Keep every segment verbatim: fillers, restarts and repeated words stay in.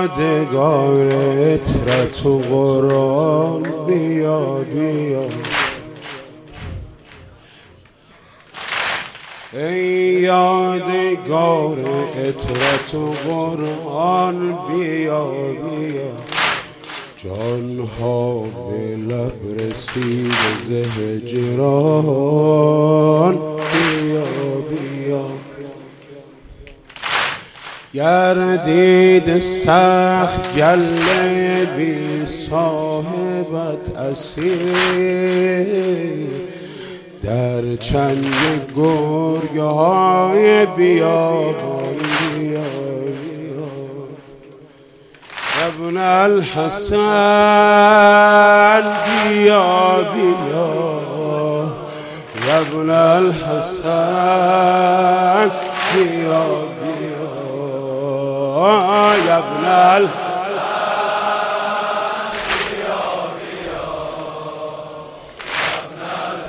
یادگار عطرت و قرآن بیا بیا ای یادگار عطرت و قرآن بیا بیا جان ها به لب رسید ز هجران بیا بیا گردید سخت گله بی صاحبت اسیر در چنگ گرگه های بیابان بیا بیا ابن الحسن بیا بیا ابن الحسن بیا بیا ابن الحسن بیا بیا ابن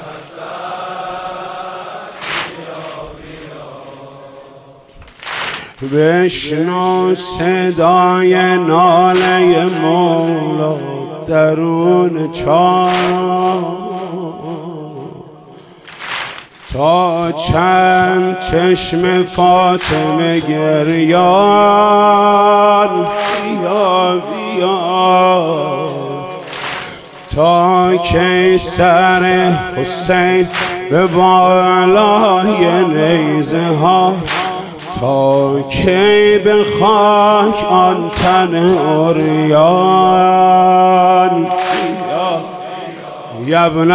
الحسن بیا بیا بشنو صدای ناله مولا درون چاه تا چند چشم فاطمه گریان بیا بیا تا که سر حسین به بالای نیزه ها تا کی به خاک آن تن عریان یا ابن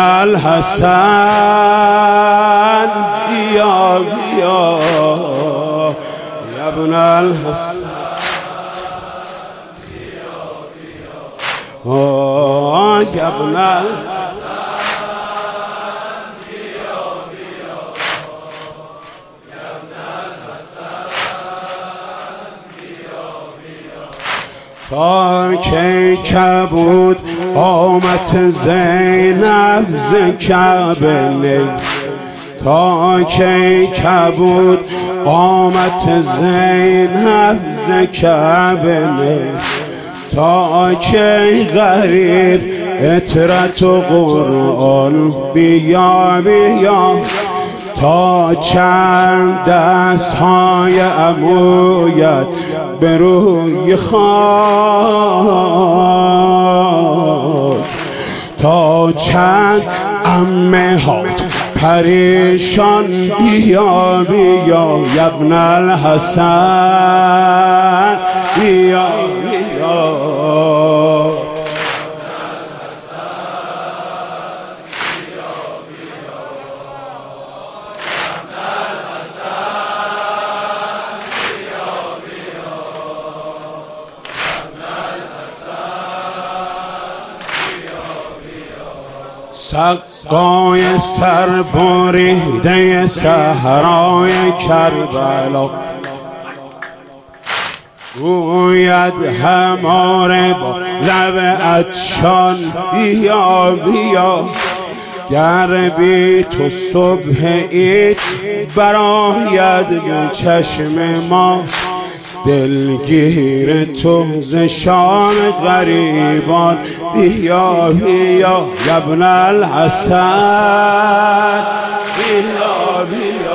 الحسن بیا بیا یا ابن الحسن بیا بیا یا ابن الحسن بیا بیا یا ابن الحسن بیا بیا تا که کبود قامت زینب ز کعبه نی تا که کبود قامت زینب ز کعبه نی تا که غریب عطرت و قرآن بیا بیا تا چند دست های عمویت به روی خاک تا چند عمه هات پریشان بیا بیا یا ابن الحسن بیا بیا سقای سر بریده صحرای کربلا گوید هماره با لب عطشان بیا بیا گر بی تو صبح عید براید به چشم ما دلگیر تو ز شام غریبان بیا بیا یا ابن الحسن بیا بیا